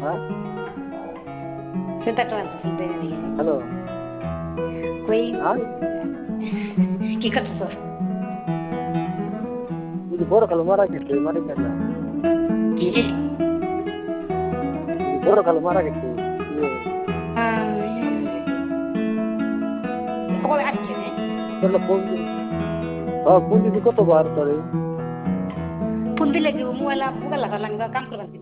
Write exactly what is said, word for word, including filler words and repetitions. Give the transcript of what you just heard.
হ্যাঁ সেটা ট্রান্স শুনতে নেই হ্যালো কই হ্যাঁ কি করতেছো ಇದು ಬೋರ ಕಲ್ಲು ಮಾರ ಆಗಿತ್ತು ಮಾಡಿದ್ದಲ್ಲ কি ಇದು ಬೋರ ಕಲ್ಲು ಮಾರ ಆಗಿತ್ತು কবে আসছে রে ಇದೆಲ್ಲ ಫೋನ್ হ্যাঁ ফোন দিদি কত বার করে ফোন দিলে কি মোবাইল মোবাইল লাগা কাম করবেন